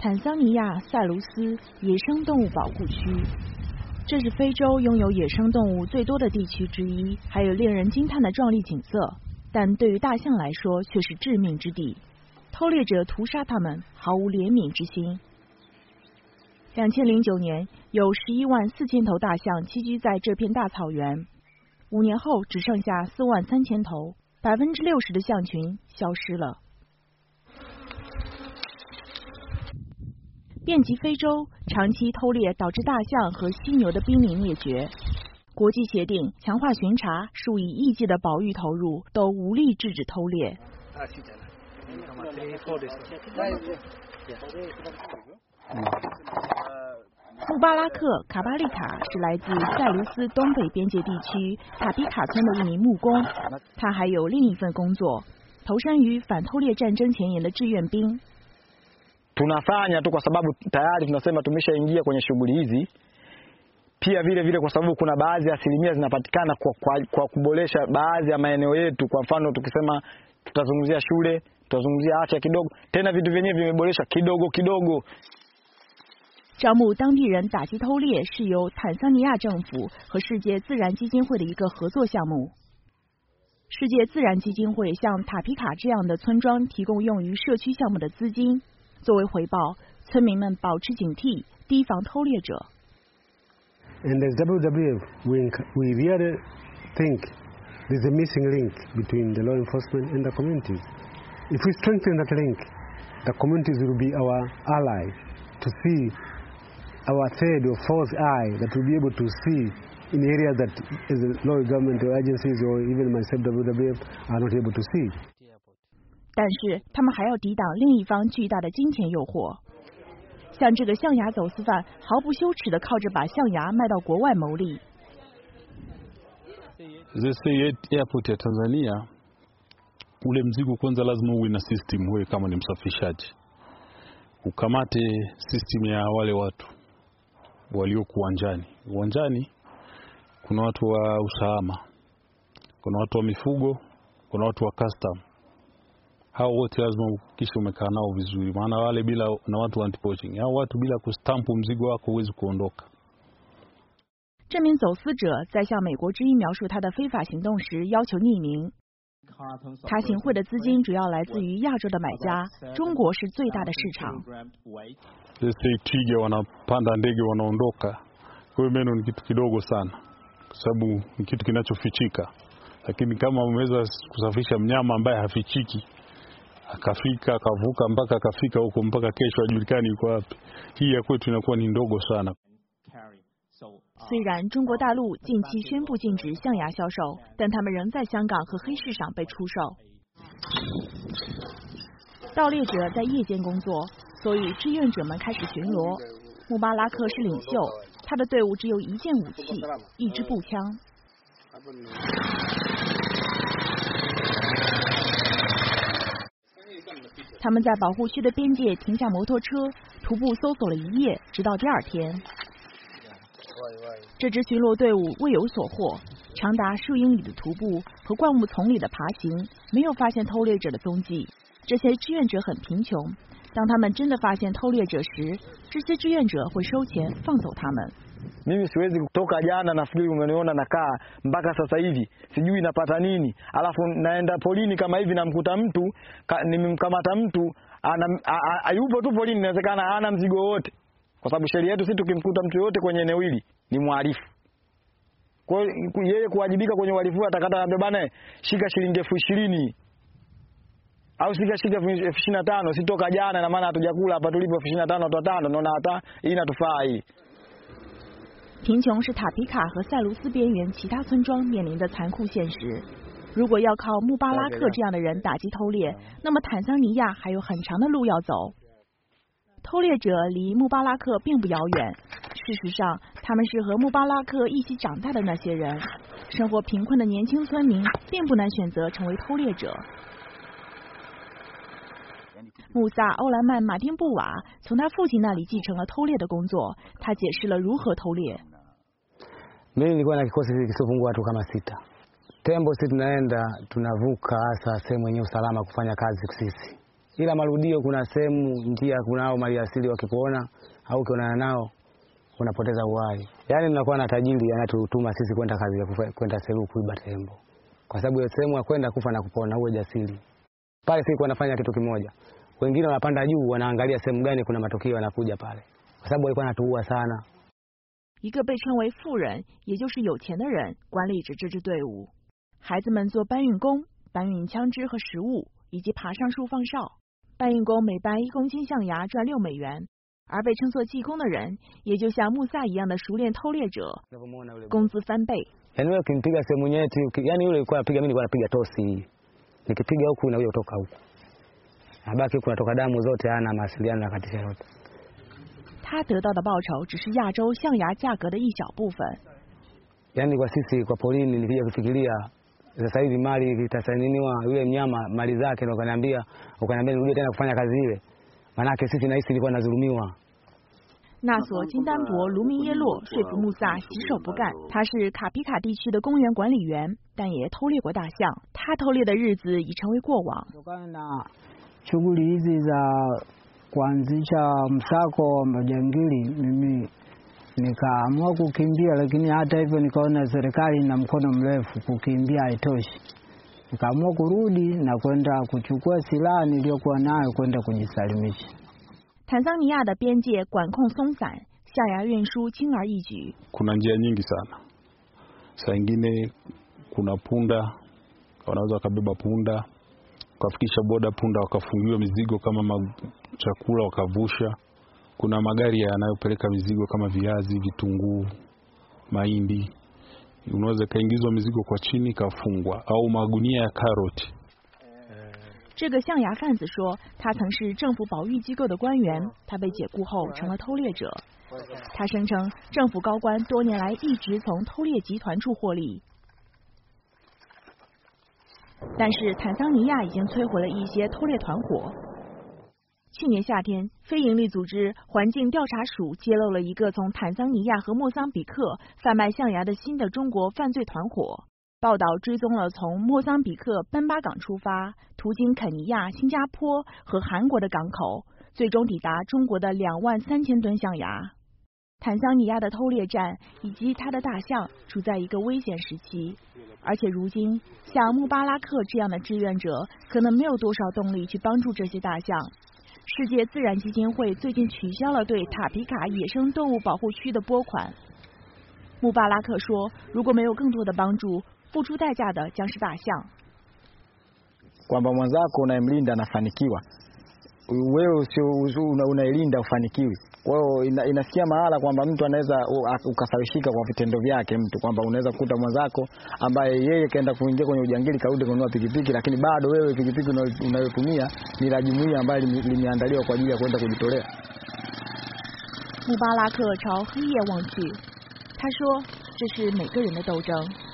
坦桑尼亚塞卢斯野生动物保护区。这是非洲拥有野生动物最多的地区之一，还有令人惊叹的壮丽景色，但对于大象来说却是致命之地。偷猎者屠杀它们，毫无怜悯之心。2009年，有11.4万头大象栖居在这片大草原，5年后只剩下4.3万头，60%的象群消失了。遍及非洲，长期偷猎导致大象和犀牛的濒临灭绝。国际协定、强化巡查、数以亿计的保育投入，都无力制止偷猎。穆巴拉克·卡巴利卡是来自塞卢斯东北边界地区塔皮卡村的一名木工，他还有另一份工作，投身于反偷猎战争前沿的志愿兵。 Tunafanya tu kwa sababu tayari tunasema tumeshaingia kwenye shughuli hizi. Pia vile vile kwa sababu kuna baadhi ya asilimia zinapatikana kwa kuboresha baadhi ya maeneo yetu. Kwa mfano tukisema tutazungumzia shule, tutazungumzia afya kidogo, tena vitu vyenyewe vimeboreshwa kidogo kidogo. 招募当地人打击偷猎是由坦桑尼亚政府和世界自然基金会的一个合作项目。世界自然基金会向塔皮卡这样的村庄提供用于社区项目的资金，作为回报，村民们保持警惕，提防偷猎者。 And as WWF, we really think there's a missing link between the law enforcement and the communities. If we strengthen that link, the communities will be our ally to see our third or fourth eye that will be able to see in areas that as local government or agencies or even myself WWF are not able to see. 但是他们还要抵挡另一方巨大的金钱诱惑，像这个象牙走私犯毫不羞耻地靠着把象牙卖到国外牟利。 Airport ya Tanzania, ule mzigo kwanza lazima uwe na system, wewe kama ni msafirishaji ukamate system ya wale watu walioko uwanjani. Kuna watu wa usalama, kuna watu wa mifugo, kuna watu wa custom. Hao wote lazima ukisha umekaa nao vizuri, maana wale bila na watu anti-poaching, hao watu bila kustampu mzigo wako huwezi kuondoka。 这名走私者在向美国之音描述他的非法行动时要求匿名。他行贿的资金主要来自于亚洲的买家，中国是最大的市场。 Twiga wanapanda ndege wanaondoka, kwa hiyo meno ni kitu kidogo sana, kwa sababu ni kitu kinachofichika. Lakini kama umeweza kusafirisha mnyama ambaye hafichiki, akafika akavuka mpaka akafika huko mpaka kesho hajulikani yuko wapi, hii ya kwetu inakuwa ni ndogo sana。 虽然中国大陆近期宣布禁止象牙销售，但他们仍在香港和黑市上被出售。盗猎者在夜间工作，所以志愿者们开始巡逻。穆巴拉克是领袖，他的队伍只有一件武器，一支步枪。他们在保护区的边界停下摩托车，徒步搜索了一夜，直到第二天。这支巡逻队伍未有所获，长达数英里的徒步和灌木丛里的爬行，没有发现偷猎者的踪迹。这些志愿者很贫穷，当他们真的发现偷猎者时，这些志愿者会收钱放走他们。 Mimi siwezi kutoka jana, nafikiri umeniona nakaa mpaka sasa hivi sijui napata nini, alafu naenda polini kama hivi namkuta mtu nimemkamata mtu ayupo tu polini, inawezekana hana mzigo wote, kwa sababu sheria yetu sisi tukimkuta mtu yote kwenye eneo hili ni mhalifu. Kwa hiyo yeye kuwajibika kwenye uhalifu atakata na bebana shika shilingi 20,000 au shika shilingi 25,000, sitoka jana na maana hatujakula hapa tulipo 25,000 watu watano, naona hata hii inatufaa hii。 贫穷是塔皮卡和塞卢斯边缘其他村庄面临的残酷现实。如果要靠穆巴拉克这样的人打击偷猎，那么坦桑尼亚还有很长的路要走。偷猎者离穆巴拉克并不遥远，事实上，他们是和穆巴拉克一起长大的那些人。生活贫困的年轻村民并不难选择成为偷猎者。穆萨·欧兰曼·马丁布瓦从他父亲那里继承了偷猎的工作，他解释了如何偷猎。 Mimi nilikuwa na kikosi kisichopungua watu kama 6. Tembo sisi tunaenda tunavuka hasa sehemu yenye usalama kufanya kazi sisi. ila marudio kuna sehemu njia kunao maliasili wakikuona au ukionana nao unapoteza uhai. Yaani tunakuwa na tajiri anatutuma sisi kwenda kazi ya kwenda Seru kuiba tembo. Kwa sababu hiyo sehemu ya kwenda kufa na kupona uwe jasiri. Pale sisi wanafanya kitu kimoja. Wengine wanapanda juu wanaangalia sehemu gani kuna matukio yanakuja pale. Kwa sababu walikuwa wanatuua sana. 一个被称为富人，也就是有钱的人管理着这支队伍。孩子们做搬运工，搬运枪支和食物，以及爬上树放哨。搬运工每搬1公斤象牙赚6美元，而被称作技工的人，也就像穆萨一样的熟练偷猎者，工资翻倍。 Yani wewe ukimpiga sehemu nyeti, yani yule alikuwa anapiga, mimi nilikuwa napiga tosi. Nikipiga huku na huyo toka huku. Abaki kunatoka damu zote, hana mawasiliano na katisha yote. 他得到的报酬只是亚洲象牙价格的一小部分。 Yani kwa sisi kwa polini nikija kufikiria sasa hivi mali itasainiwa yule mnyama mali zake na ukaniambia nirudi tena kufanya kazi ile. Maana yake sisi nahisi nilikuwa nazulumiwa. 纳索金丹伯卢明耶洛说服穆萨洗手不干。他是卡皮卡地区的公园管理员，但也偷猎过大象。他偷猎的日子已成为过往。 Shughuli hizi za kuanzisha msako wa majangili, mimi nikaamua kukimbia, lakini hata hivyo nikaona serikali ina mkono mrefu, kukimbia haitoshi. Nikaamua kurudi na kwenda kuchukua silaha niliyokuwa nayo kwenda kujisalimisha. 坦桑尼亚的边界管控松散，象牙运输轻而易举。 Kuna njia nyingi sana. Saa nyingine kuna punda, wanaweza wakabeba punda, wakafikisha boda punda, wakafungiwa mizigo kama chakula wakavusha. Kuna magari yanayopeleka mizigo kama viazi, vitunguu, mahindi. Unaweza kaingizwa mizigo kwa chini kafungwa, au magunia ya karoti. 这个象牙贩子说，他曾是政府保育机构的官员，他被解雇后成了偷猎者。他声称，政府高官多年来一直从偷猎集团处获利。但是坦桑尼亚已经摧毁了一些偷猎团伙。去年夏天，非营利组织环境调查署揭露了一个从坦桑尼亚和莫桑比克贩卖象牙的新的中国犯罪团伙。 报道追踪了从莫桑比克奔巴港出发，途经肯尼亚、新加坡和韩国的港口，最终抵达中国的23000吨象牙。坦桑尼亚的偷猎战以及他的大象处在一个危险时期，而且如今像穆巴拉克这样的志愿者可能没有多少动力去帮助这些大象。世界自然基金会最近取消了对塔皮卡野生动物保护区的拨款。穆巴拉克说，如果没有更多的帮助， 付出代价的将是大象。 kwamba mwenzako unayemlinda anafanikiwa, wewe sio unailinda ufanikiwi. Kwa hiyo inafikia mahala kwamba mtu anaweza ukasawishika kwa vitendo vyake, mtu kwamba unaweza kukuta mwenzako ambaye yeye kaenda kuingia kwenye ujangili karudi kununua pikipiki, lakini bado wewe pikipiki unayotumia ni la jumuiya ambayo limeandaliwa kwa ajili ya kwenda kujitolea. 穆巴拉克朝黑夜望去，他说：“这是每个人的斗争。”